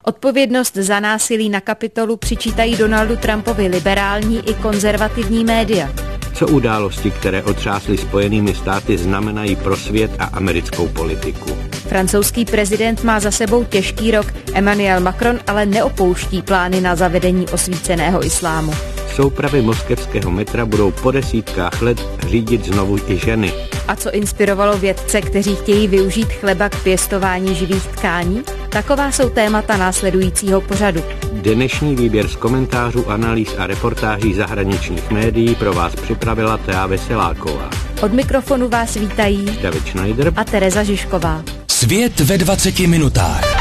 Odpovědnost za násilí na Kapitolu přičítají Donaldu Trumpovi liberální i konzervativní média. Co události, které otřásly Spojenými státy, znamenají pro svět a americkou politiku? Francouzský prezident má za sebou těžký rok, Emmanuel Macron ale neopouští plány na zavedení osvíceného islámu. Soupravy moskevského metra budou po desítkách let řídit znovu i ženy. A co inspirovalo vědce, kteří chtějí využít chleba k pěstování živých tkání? Taková jsou témata následujícího pořadu. Dnešní výběr z komentářů, analýz a reportáží zahraničních médií pro vás připravila Thea Veseláková. Od mikrofonu vás vítají David Schneider a Tereza Žižková. Svět ve 20 minutách.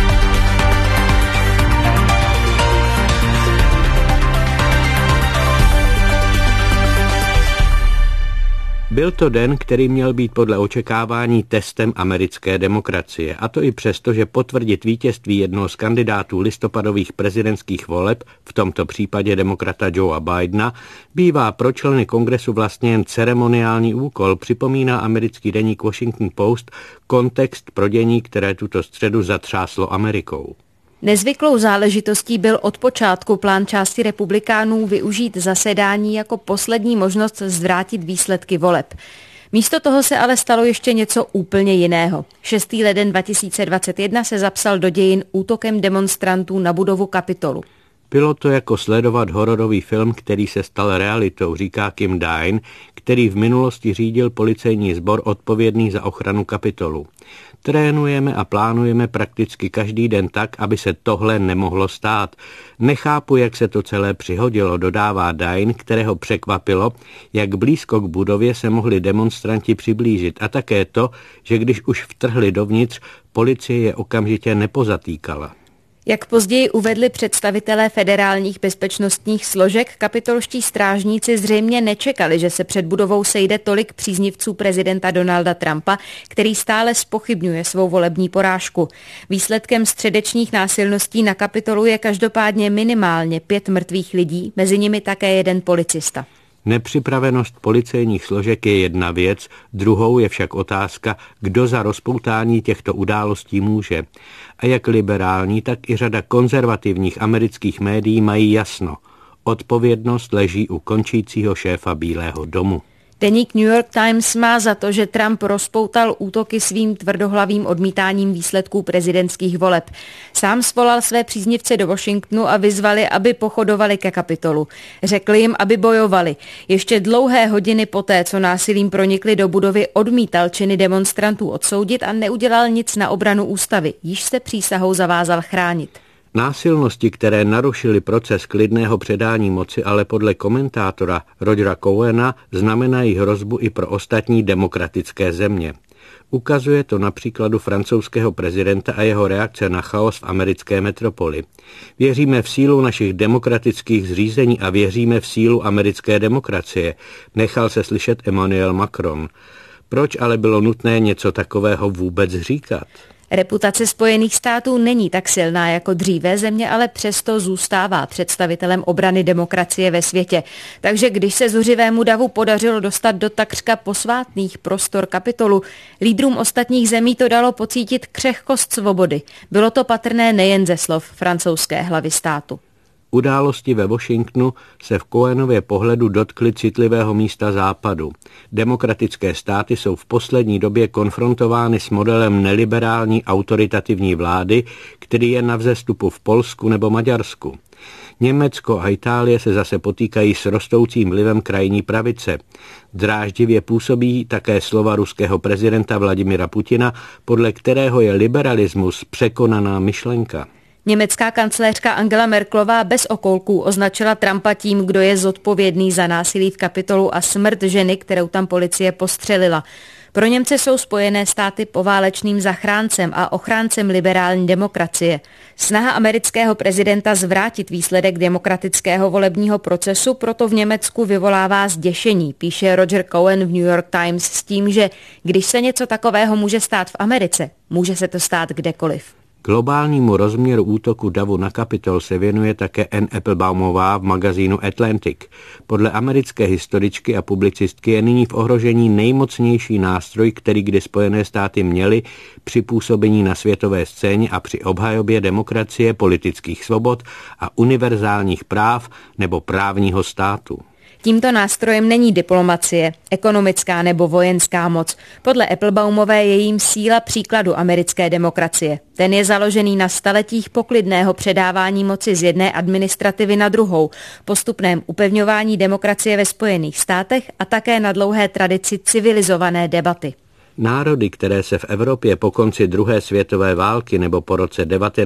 Byl to den, který měl být podle očekávání testem americké demokracie, a to i přesto, že potvrdit vítězství jednoho z kandidátů listopadových prezidentských voleb, v tomto případě demokrata Joea Bidena, bývá pro členy kongresu vlastně jen ceremoniální úkol, připomíná americký deník Washington Post kontext pro dění, které tuto středu zatřáslo Amerikou. Nezvyklou záležitostí byl od počátku plán části republikánů využít zasedání jako poslední možnost zvrátit výsledky voleb. Místo toho se ale stalo ještě něco úplně jiného. 6. leden 2021 se zapsal do dějin útokem demonstrantů na budovu Kapitolu. Bylo to jako sledovat hororový film, který se stal realitou, říká Kim Dine, který v minulosti řídil policejní sbor odpovědný za ochranu Kapitolu. Trénujeme a plánujeme prakticky každý den tak, aby se tohle nemohlo stát. Nechápu, jak se to celé přihodilo, dodává Dine, kterého překvapilo, jak blízko k budově se mohli demonstranti přiblížit a také to, že když už vtrhli dovnitř, policie je okamžitě nepozatýkala. Jak později uvedli představitelé federálních bezpečnostních složek, kapitolští strážníci zřejmě nečekali, že se před budovou sejde tolik příznivců prezidenta Donalda Trumpa, který stále zpochybňuje svou volební porážku. Výsledkem středečních násilností na Kapitolu je každopádně minimálně 5 mrtvých lidí, mezi nimi také 1 policista. Nepřipravenost policejních složek je jedna věc, druhou je však otázka, kdo za rozpoutání těchto událostí může. A jak liberální, tak i řada konzervativních amerických médií mají jasno. Odpovědnost leží u končícího šéfa Bílého domu. Deník New York Times má za to, že Trump rozpoutal útoky svým tvrdohlavým odmítáním výsledků prezidentských voleb. Sám svolal své příznivce do Washingtonu a vyzvali, aby pochodovali ke Kapitolu. Řekl jim, aby bojovali. Ještě dlouhé hodiny poté, co násilím pronikli do budovy, odmítal činy demonstrantů odsoudit a neudělal nic na obranu ústavy, již se přísahou zavázal chránit. Násilnosti, které narušily proces klidného předání moci, ale podle komentátora Rogera Cohena znamenají hrozbu i pro ostatní demokratické země. Ukazuje to na příkladu francouzského prezidenta a jeho reakce na chaos v americké metropoli. Věříme v sílu našich demokratických zřízení a věříme v sílu americké demokracie, nechal se slyšet Emmanuel Macron. Proč ale bylo nutné něco takového vůbec říkat? Reputace Spojených států není tak silná jako dříve, země ale přesto zůstává představitelem obrany demokracie ve světě. Takže když se zuřivému davu podařilo dostat do takřka posvátných prostor Kapitolu, lídrům ostatních zemí to dalo pocítit křehkost svobody. Bylo to patrné nejen ze slov francouzské hlavy státu. Události ve Washingtonu se v Cohenově pohledu dotkly citlivého místa západu. Demokratické státy jsou v poslední době konfrontovány s modelem neliberální autoritativní vlády, který je na vzestupu v Polsku nebo Maďarsku. Německo a Itálie se zase potýkají s rostoucím vlivem krajní pravice. Dráždivě působí také slova ruského prezidenta Vladimira Putina, podle kterého je liberalismus překonaná myšlenka. Německá kancléřka Angela Merkelová bez okolků označila Trumpa tím, kdo je zodpovědný za násilí v Kapitolu a smrt ženy, kterou tam policie postřelila. Pro Němce jsou Spojené státy poválečným zachráncem a ochráncem liberální demokracie. Snaha amerického prezidenta zvrátit výsledek demokratického volebního procesu proto v Německu vyvolává zděšení, píše Roger Cohen v New York Times s tím, že když se něco takového může stát v Americe, může se to stát kdekoliv. Globálnímu rozměru útoku davu na Kapitol se věnuje také Anne Applebaumová v magazínu Atlantic. Podle americké historičky a publicistky je nyní v ohrožení nejmocnější nástroj, který kdy Spojené státy měly při působení na světové scéně a při obhajobě demokracie, politických svobod a univerzálních práv nebo právního státu. Tímto nástrojem není diplomacie, ekonomická nebo vojenská moc. Podle Applebaumové je jím síla příkladu americké demokracie. Ten je založený na staletích poklidného předávání moci z jedné administrativy na druhou, postupném upevňování demokracie ve Spojených státech a také na dlouhé tradici civilizované debaty. Národy, které se v Evropě po konci druhé světové války nebo po roce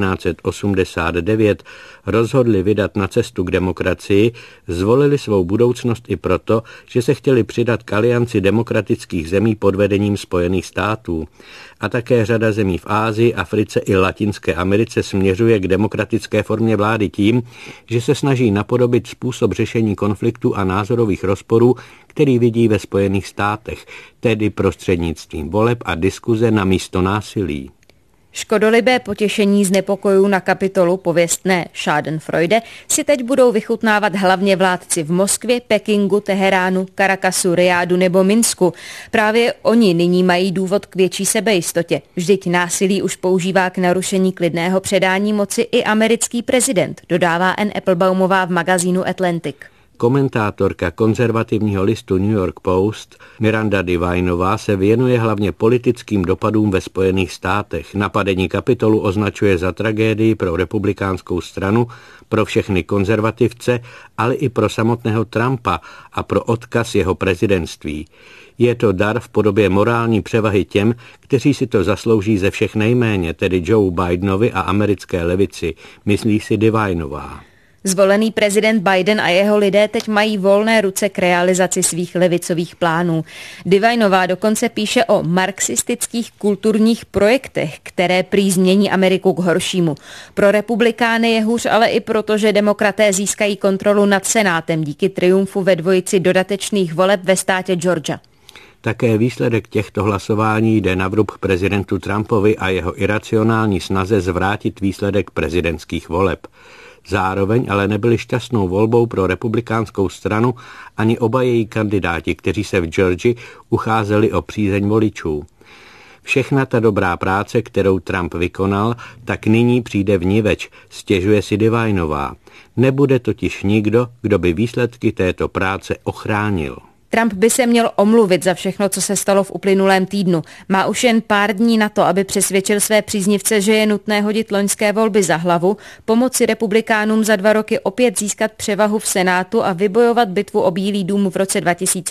1989 rozhodli vydat na cestu k demokracii, zvolili svou budoucnost i proto, že se chtěli přidat k alianci demokratických zemí pod vedením Spojených států. A také řada zemí v Ásii, Africe i Latinské Americe směřuje k demokratické formě vlády tím, že se snaží napodobit způsob řešení konfliktů a názorových rozporů, který vidí ve Spojených státech, tedy prostřednictvím voleb a diskuze na místo násilí. Škodolibé potěšení z nepokojů na Kapitolu, pověstné Schadenfreude, si teď budou vychutnávat hlavně vládci v Moskvě, Pekingu, Teheránu, Caracasu, Riádu nebo Minsku. Právě oni nyní mají důvod k větší sebejistotě. Vždyť násilí už používá k narušení klidného předání moci i americký prezident, dodává Anne Applebaumová v magazínu Atlantic. Komentátorka konzervativního listu New York Post Miranda Devineová se věnuje hlavně politickým dopadům ve Spojených státech. Napadení Kapitolu označuje za tragédii pro republikánskou stranu, pro všechny konzervativce, ale i pro samotného Trumpa a pro odkaz jeho prezidentství. Je to dar v podobě morální převahy těm, kteří si to zaslouží ze všech nejméně, tedy Joe Bidenovi a americké levici, myslí si Devineová. Zvolený prezident Biden a jeho lidé teď mají volné ruce k realizaci svých levicových plánů. Devineová dokonce píše o marxistických kulturních projektech, které prý změní Ameriku k horšímu. Pro republikány je hůř, ale i proto, že demokraté získají kontrolu nad Senátem díky triumfu ve dvojici dodatečných voleb ve státě Georgia. Také výsledek těchto hlasování jde na vrub prezidentu Trumpovi a jeho iracionální snaze zvrátit výsledek prezidentských voleb. Zároveň ale nebyli šťastnou volbou pro republikánskou stranu ani oba její kandidáti, kteří se v Georgii ucházeli o přízeň voličů. Všechna ta dobrá práce, kterou Trump vykonal, tak nyní přijde vniveč, stěžuje si Devineová. Nebude totiž nikdo, kdo by výsledky této práce ochránil. Trump by se měl omluvit za všechno, co se stalo v uplynulém týdnu. Má už jen pár dní na to, aby přesvědčil své příznivce, že je nutné hodit loňské volby za hlavu, pomoci republikánům za 2 roky opět získat převahu v Senátu a vybojovat bitvu o Bílý dům v roce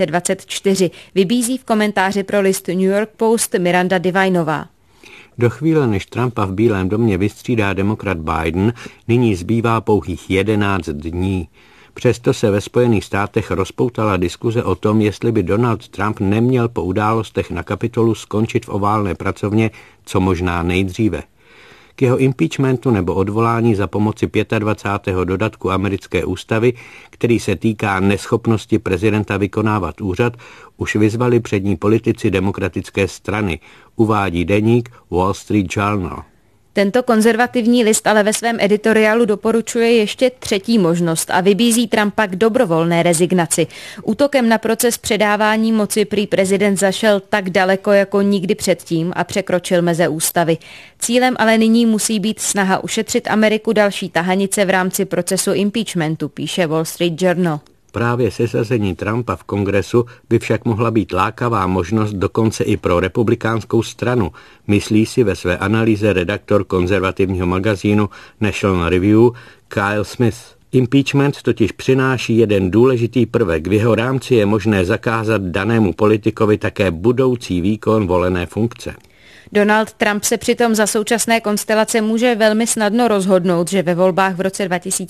2024. Vybízí v komentáři pro list New York Post Miranda Devineová. Do chvíle, než Trumpa v Bílém domě vystřídá demokrat Biden, nyní zbývá pouhých 11 dní. Přesto se ve Spojených státech rozpoutala diskuze o tom, jestli by Donald Trump neměl po událostech na Kapitolu skončit v oválné pracovně co možná nejdříve. K jeho impeachmentu nebo odvolání za pomoci 25. dodatku americké ústavy, který se týká neschopnosti prezidenta vykonávat úřad, už vyzvali přední politici demokratické strany, uvádí deník Wall Street Journal. Tento konzervativní list ale ve svém editoriálu doporučuje ještě třetí možnost a vybízí Trumpa k dobrovolné rezignaci. Útokem na proces předávání moci prý prezident zašel tak daleko jako nikdy předtím a překročil meze ústavy. Cílem ale nyní musí být snaha ušetřit Ameriku další tahanice v rámci procesu impeachmentu, píše Wall Street Journal. Právě sesazení Trumpa v kongresu by však mohla být lákavá možnost dokonce i pro republikánskou stranu, myslí si ve své analýze redaktor konzervativního magazínu National Review Kyle Smith. Impeachment totiž přináší jeden důležitý prvek. V jeho rámci je možné zakázat danému politikovi také budoucí výkon volené funkce. Donald Trump se přitom za současné konstelace může velmi snadno rozhodnout, že ve volbách v roce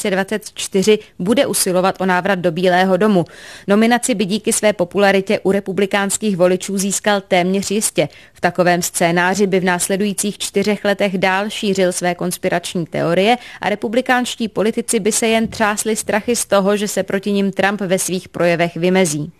2024 bude usilovat o návrat do Bílého domu. Nominaci by díky své popularitě u republikánských voličů získal téměř jistě. V takovém scénáři by v následujících 4 letech dál šířil své konspirační teorie a republikánští politici by se jen třásli strachy z toho, že se proti nim Trump ve svých projevech vymezí.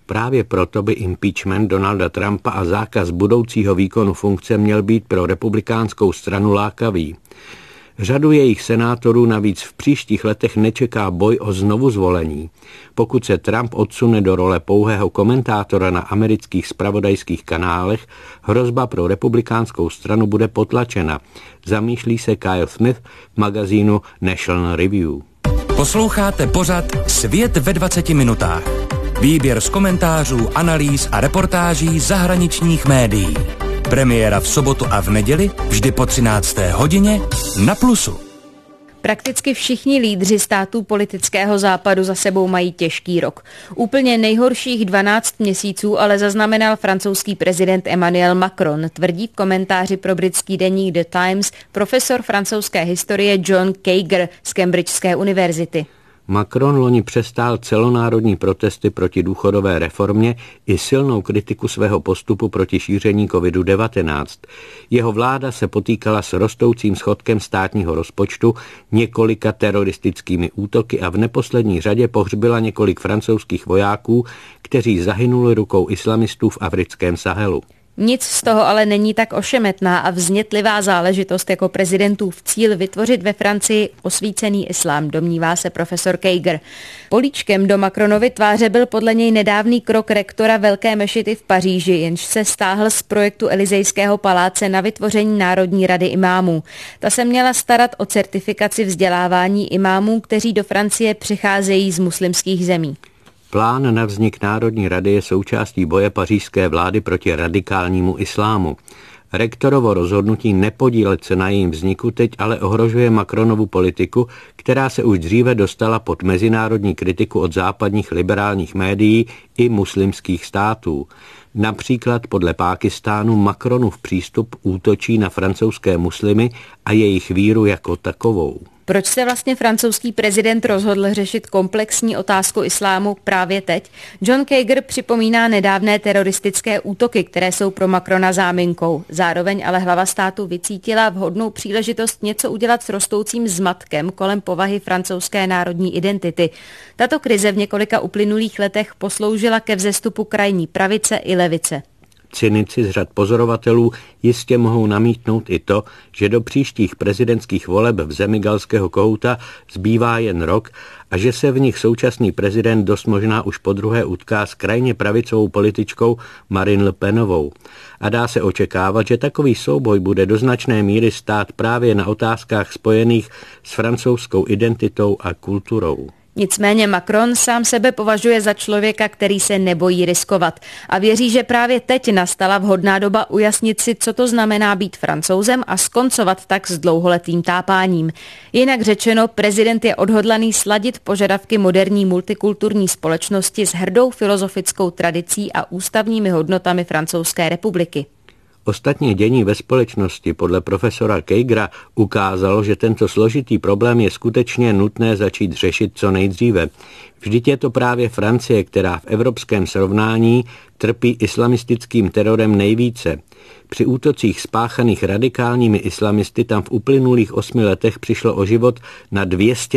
Právě proto by impeachment Donalda Trumpa a zákaz budoucího výkonu funkce měl být pro republikánskou stranu lákavý. Řadu jejich senátorů navíc v příštích letech nečeká boj o znovuzvolení. Pokud se Trump odsune do role pouhého komentátora na amerických zpravodajských kanálech, hrozba pro republikánskou stranu bude potlačena, zamýšlí se Kyle Smith v magazínu National Review. Posloucháte pořad Svět ve 20 minutách. Výběr z komentářů, analýz a reportáží zahraničních médií. Premiéra v sobotu a v neděli, vždy po 13. hodině na Plusu. Prakticky všichni lídři států politického západu za sebou mají těžký rok. Úplně nejhorších 12 měsíců ale zaznamenal francouzský prezident Emmanuel Macron, tvrdí v komentáři pro britský deník The Times profesor francouzské historie John Kager z Cambridgeské univerzity. Macron loni přestál celonárodní protesty proti důchodové reformě i silnou kritiku svého postupu proti šíření COVID-19. Jeho vláda se potýkala s rostoucím schodkem státního rozpočtu, několika teroristickými útoky a v neposlední řadě pohřbila několik francouzských vojáků, kteří zahynuli rukou islamistů v africkém Sahelu. Nic z toho ale není tak ošemetná a vznětlivá záležitost jako prezidentův cíl vytvořit ve Francii osvícený islám, domnívá se profesor Kager. Políčkem do Macronovy tváře byl podle něj nedávný krok rektora Velké mešity v Paříži, jenž se stáhl z projektu Elysejského paláce na vytvoření Národní rady imámů. Ta se měla starat o certifikaci vzdělávání imámů, kteří do Francie přicházejí z muslimských zemí. Plán na vznik Národní rady je součástí boje pařížské vlády proti radikálnímu islámu. Rektorovo rozhodnutí nepodílet se na jejím vzniku teď ale ohrožuje Macronovu politiku, která se už dříve dostala pod mezinárodní kritiku od západních liberálních médií i muslimských států. Například podle Pákistánu Macronův přístup útočí na francouzské muslimy a jejich víru jako takovou. Proč se vlastně francouzský prezident rozhodl řešit komplexní otázku islámu právě teď? John Kager připomíná nedávné teroristické útoky, které jsou pro Macrona záminkou. Zároveň ale hlava státu vycítila vhodnou příležitost něco udělat s rostoucím zmatkem kolem povahy francouzské národní identity. Tato krize v několika uplynulých letech posloužila ke vzestupu krajní pravice i levice. Cynici z řad pozorovatelů jistě mohou namítnout i to, že do příštích prezidentských voleb v zemi Galského kohouta zbývá jen rok a že se v nich současný prezident dost možná už podruhé utká s krajně pravicovou političkou Marine Le Penovou. A dá se očekávat, že takový souboj bude do značné míry stát právě na otázkách spojených s francouzskou identitou a kulturou. Nicméně Macron sám sebe považuje za člověka, který se nebojí riskovat a věří, že právě teď nastala vhodná doba ujasnit si, co to znamená být Francouzem a skoncovat tak s dlouholetým tápáním. Jinak řečeno, prezident je odhodlaný sladit požadavky moderní multikulturní společnosti s hrdou filozofickou tradicí a ústavními hodnotami Francouzské republiky. Ostatně dění ve společnosti podle profesora Kagera ukázalo, že tento složitý problém je skutečně nutné začít řešit co nejdříve. Vždyť je to právě Francie, která v evropském srovnání trpí islamistickým terorem nejvíce. Při útocích spáchaných radikálními islamisty tam v uplynulých 8 letech přišlo o život na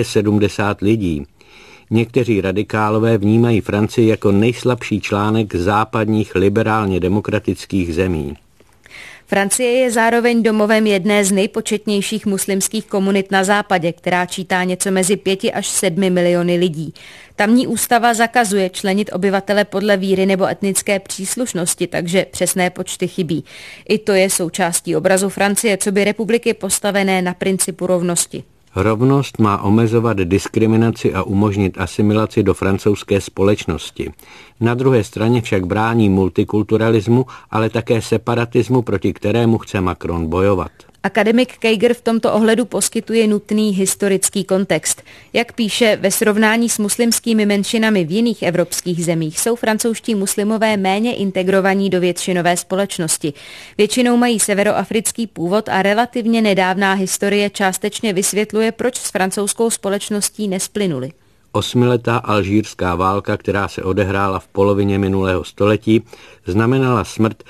270 lidí. Někteří radikálové vnímají Francii jako nejslabší článek západních liberálně demokratických zemí. Francie je zároveň domovem jedné z nejpočetnějších muslimských komunit na západě, která čítá něco mezi 5 až 7 miliony lidí. Tamní ústava zakazuje členit obyvatele podle víry nebo etnické příslušnosti, takže přesné počty chybí. I to je součástí obrazu Francie, coby republiky postavené na principu rovnosti. Rovnost má omezovat diskriminaci a umožnit asimilaci do francouzské společnosti. Na druhé straně však brání multikulturalismu, ale také separatismu, proti kterému chce Macron bojovat. Akademik Kager v tomto ohledu poskytuje nutný historický kontext. Jak píše, ve srovnání s muslimskými menšinami v jiných evropských zemích jsou francouzští muslimové méně integrovaní do většinové společnosti. Většinou mají severoafrický původ a relativně nedávná historie částečně vysvětluje, proč s francouzskou společností nesplynuli. 8letá alžírská válka, která se odehrála v polovině minulého století, znamenala smrt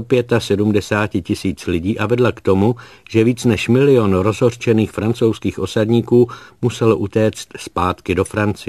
175 000 lidí a vedla k tomu, že víc než 1 milion rozhořčených francouzských osadníků muselo utéct zpátky do Francie.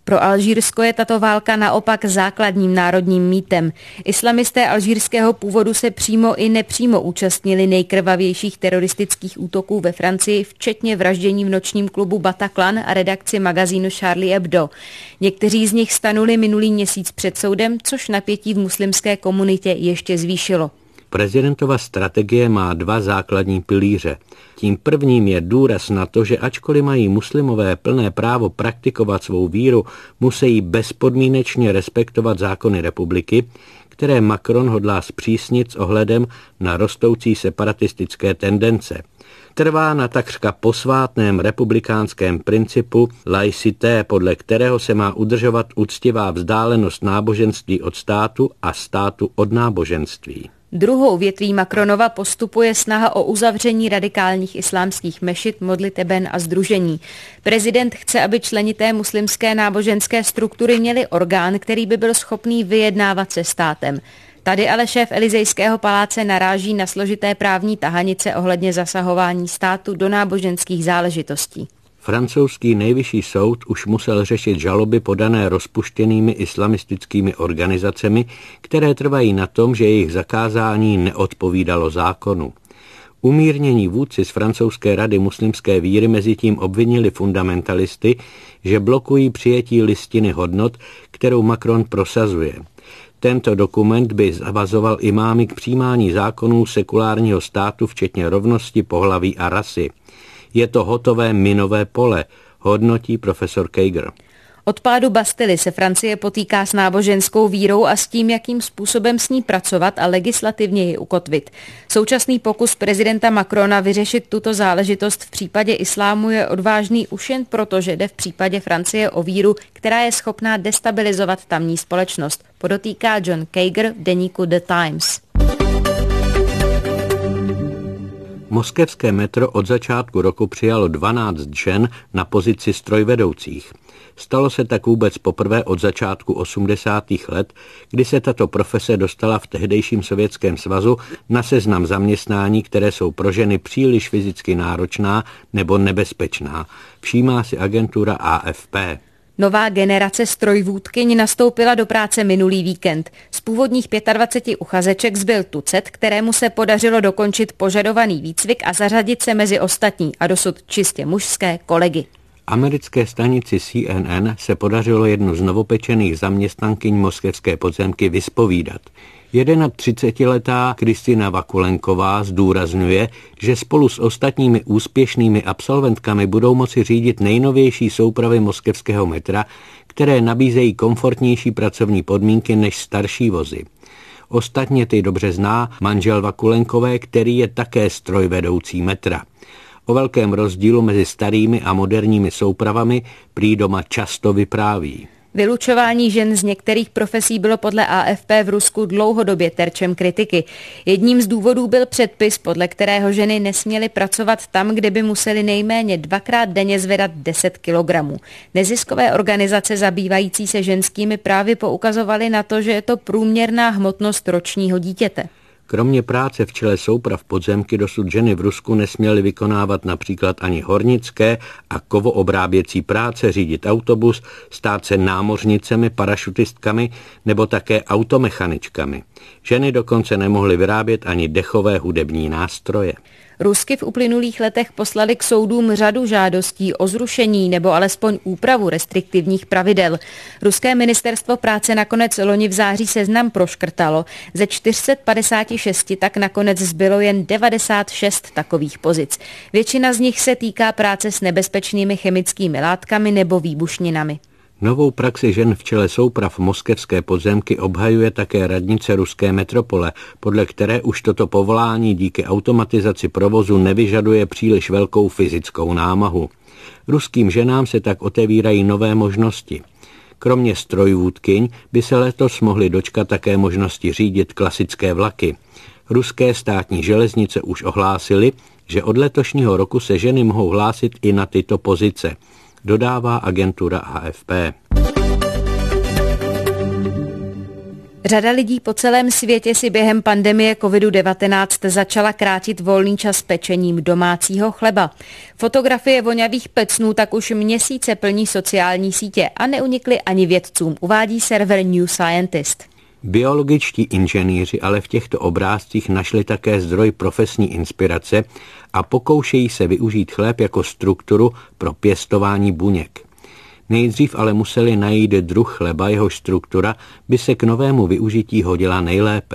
Pro Alžírsko je tato válka naopak základním národním mýtem. Islamisté alžírského původu se přímo i nepřímo účastnili nejkrvavějších teroristických útoků ve Francii, včetně vraždění v nočním klubu Bataclan a redakci magazínu Charlie Hebdo. Někteří z nich stanuli minulý měsíc před soudem, což napětí v muslimské komunitě ještě zvýšilo. Prezidentova strategie má dva základní pilíře. Tím prvním je důraz na to, že ačkoliv mají muslimové plné právo praktikovat svou víru, musí bezpodmínečně respektovat zákony republiky, které Macron hodlá zpřísnit s ohledem na rostoucí separatistické tendence. Trvá na takřka posvátném republikánském principu laicité, podle kterého se má udržovat úctivá vzdálenost náboženství od státu a státu od náboženství. Druhou větví Macronova postupu je snaha o uzavření radikálních islámských mešit, modliteben a sdružení. Prezident chce, aby členité muslimské náboženské struktury měli orgán, který by byl schopný vyjednávat se státem. Tady ale šéf Elysejského paláce naráží na složité právní tahanice ohledně zasahování státu do náboženských záležitostí. Francouzský nejvyšší soud už musel řešit žaloby podané rozpuštěnými islamistickými organizacemi, které trvají na tom, že jejich zakázání neodpovídalo zákonu. Umírnění vůdci z francouzské rady muslimské víry mezitím obvinili fundamentalisty, že blokují přijetí listiny hodnot, kterou Macron prosazuje. Tento dokument by zavazoval imámy k přijímání zákonů sekulárního státu, včetně rovnosti pohlaví a rasy. Je to hotové minové pole, hodnotí profesor Kager. Od pádu Bastily se Francie potýká s náboženskou vírou a s tím, jakým způsobem s ní pracovat a legislativně ji ukotvit. Současný pokus prezidenta Macrona vyřešit tuto záležitost v případě islámu je odvážný už jen proto, že jde v případě Francie o víru, která je schopná destabilizovat tamní společnost, podotýká John Kager v deníku The Times. Moskevské metro od začátku roku přijalo 12 žen na pozici strojvedoucích. Stalo se tak vůbec poprvé od začátku 80. let, kdy se tato profese dostala v tehdejším Sovětském svazu na seznam zaměstnání, které jsou pro ženy příliš fyzicky náročná nebo nebezpečná, všímá si agentura AFP. Nová generace strojvůdkyň nastoupila do práce minulý víkend. Z původních 25 uchazeček zbyl tucet, kterému se podařilo dokončit požadovaný výcvik a zařadit se mezi ostatní a dosud čistě mužské kolegy. Americké stanici CNN se podařilo jednu z novopečených zaměstnankyň moskevské podzemky vyspovídat. 31letá Kristina Vakulenková zdůrazňuje, že spolu s ostatními úspěšnými absolventkami budou moci řídit nejnovější soupravy moskevského metra, které nabízejí komfortnější pracovní podmínky než starší vozy. Ostatně ty dobře zná manžel Vakulenkové, který je také strojvedoucí metra. O velkém rozdílu mezi starými a moderními soupravami prý doma často vypráví. Vylučování žen z některých profesí bylo podle AFP v Rusku dlouhodobě terčem kritiky. Jedním z důvodů byl předpis, podle kterého ženy nesměly pracovat tam, kde by musely nejméně 2krát denně zvedat 10 kilogramů. Neziskové organizace zabývající se ženskými právy poukazovaly na to, že je to průměrná hmotnost ročního dítěte. Kromě práce v čele souprav podzemky dosud ženy v Rusku nesměly vykonávat například ani hornické a kovoobráběcí práce, řídit autobus, stát se námořnicemi, parašutistkami nebo také automechaničkami. Ženy dokonce nemohly vyrábět ani dechové hudební nástroje. Rusky v uplynulých letech poslali k soudům řadu žádostí o zrušení nebo alespoň úpravu restriktivních pravidel. Ruské ministerstvo práce nakonec loni v září seznam proškrtalo. Ze 456 tak nakonec zbylo jen 96 takových pozic. Většina z nich se týká práce s nebezpečnými chemickými látkami nebo výbušninami. Novou praxi žen v čele souprav moskevské podzemky obhajuje také radnice ruské metropole, podle které už toto povolání díky automatizaci provozu nevyžaduje příliš velkou fyzickou námahu. Ruským ženám se tak otevírají nové možnosti. Kromě strojvůdkyň by se letos mohly dočkat také možnosti řídit klasické vlaky. Ruské státní železnice už ohlásily, že od letošního roku se ženy mohou hlásit i na tyto pozice, dodává agentura AFP. Řada lidí po celém světě si během pandemie COVID-19 začala krátit volný čas pečením domácího chleba. Fotografie vonavých pecnů tak už měsíce plní sociální sítě a neunikly ani vědcům, uvádí server New Scientist. Biologičtí inženýři ale v těchto obrázcích našli také zdroj profesní inspirace a pokoušejí se využít chléb jako strukturu pro pěstování buněk. Nejdřív ale museli najít druh chleba, jehož struktura by se k novému využití hodila nejlépe.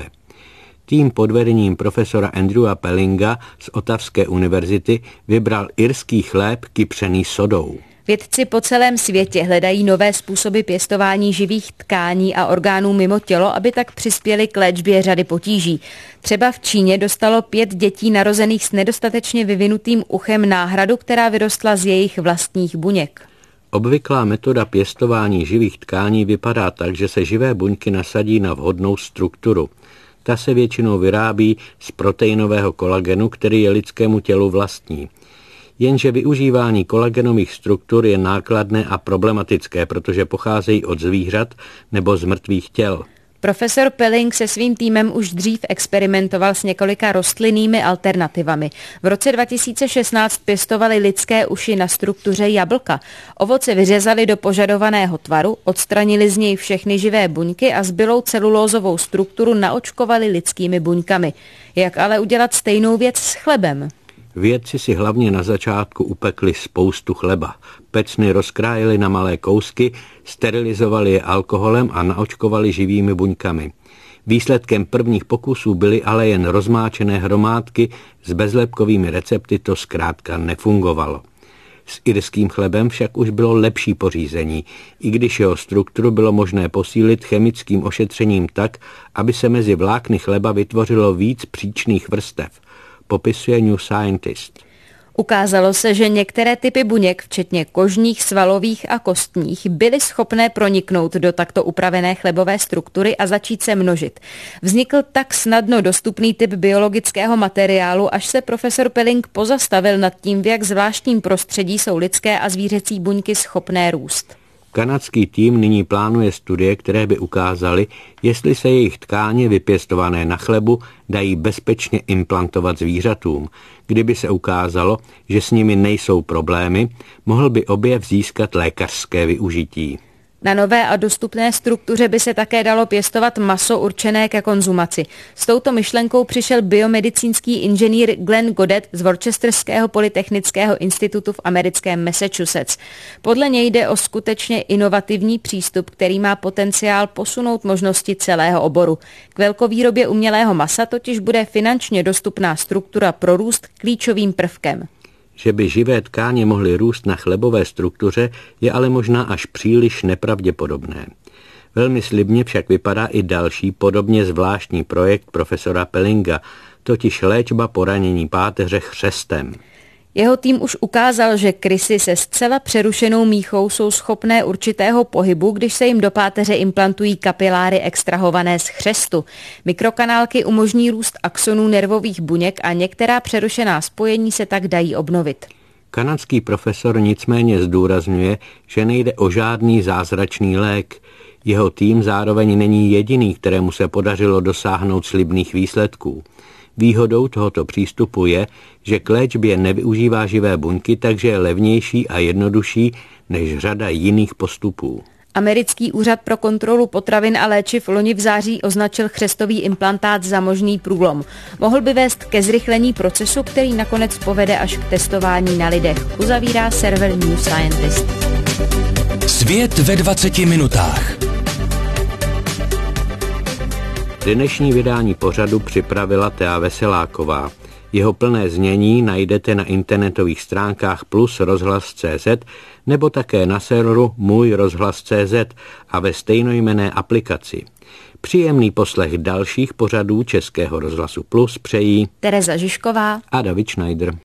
Tým pod vedením profesora Andrewa Pellinga z Ottawské univerzity vybral irský chléb kypřený sodou. Vědci po celém světě hledají nové způsoby pěstování živých tkání a orgánů mimo tělo, aby tak přispěli k léčbě řady potíží. Třeba v Číně dostalo 5 dětí narozených s nedostatečně vyvinutým uchem náhradu, která vyrostla z jejich vlastních buněk. Obvyklá metoda pěstování živých tkání vypadá tak, že se živé buňky nasadí na vhodnou strukturu. Ta se většinou vyrábí z proteinového kolagenu, který je lidskému tělu vlastní. Jenže využívání kolagenových struktur je nákladné a problematické, protože pocházejí od zvířat nebo z mrtvých těl. Profesor Pelling se svým týmem už dřív experimentoval s několika rostlinnými alternativami. V roce 2016 pěstovali lidské uši na struktuře jablka. Ovoce vyřezali do požadovaného tvaru, odstranili z něj všechny živé buňky a zbylou celulózovou strukturu naočkovali lidskými buňkami. Jak ale udělat stejnou věc s chlebem? Vědci si hlavně na začátku upekli spoustu chleba. Pecny rozkrájeli na malé kousky, sterilizovali je alkoholem a naočkovali živými buňkami. Výsledkem prvních pokusů byly ale jen rozmáčené hromádky, s bezlepkovými recepty to zkrátka nefungovalo. S irským chlebem však už bylo lepší pořízení, i když jeho strukturu bylo možné posílit chemickým ošetřením tak, aby se mezi vlákny chleba vytvořilo víc příčných vrstev. Popisuje New Scientist. Ukázalo se, že některé typy buněk, včetně kožních, svalových a kostních, byly schopné proniknout do takto upravené chlebové struktury a začít se množit. Vznikl tak snadno dostupný typ biologického materiálu, až se profesor Pelling pozastavil nad tím, v jak zvláštním prostředí jsou lidské a zvířecí buňky schopné růst. Kanadský tým nyní plánuje studie, které by ukázaly, jestli se jejich tkáně vypěstované na chlebu dají bezpečně implantovat zvířatům. Kdyby se ukázalo, že s nimi nejsou problémy, mohl by objev získat lékařské využití. Na nové a dostupné struktuře by se také dalo pěstovat maso určené ke konzumaci. S touto myšlenkou přišel biomedicínský inženýr Glenn Goddard z Worcesterského polytechnického institutu v americkém Massachusetts. Podle něj jde o skutečně inovativní přístup, který má potenciál posunout možnosti celého oboru. K velkovýrobě umělého masa totiž bude finančně dostupná struktura pro růst klíčovým prvkem. Že by živé tkáně mohly růst na chlebové struktuře, je ale možná až příliš nepravděpodobné. Velmi slibně však vypadá i další podobně zvláštní projekt profesora Pellinga, totiž léčba poranění páteře chřestem. Jeho tým už ukázal, že krysy se zcela přerušenou míchou jsou schopné určitého pohybu, když se jim do páteře implantují kapiláry extrahované z chřestu. Mikrokanálky umožní růst axonů nervových buněk a některá přerušená spojení se tak dají obnovit. Kanadský profesor nicméně zdůrazňuje, že nejde o žádný zázračný lék. Jeho tým zároveň není jediný, kterému se podařilo dosáhnout slibných výsledků. Výhodou tohoto přístupu je, že k léčbě nevyužívá živé buňky, takže je levnější a jednodušší než řada jiných postupů. Americký úřad pro kontrolu potravin a léčiv loni v září označil chřestový implantát za možný průlom. Mohl by vést ke zrychlení procesu, který nakonec povede až k testování na lidech. Uzavírá server New Scientist. Svět ve 20 minutách. Dnešní vydání pořadu připravila Thea Veseláková. Jeho plné znění najdete na internetových stránkách Plus rozhlas.cz nebo také na serveru Můj rozhlas.cz a ve stejnojmenné aplikaci. Příjemný poslech dalších pořadů Českého rozhlasu Plus přejí Tereza Žižková a David Schneider.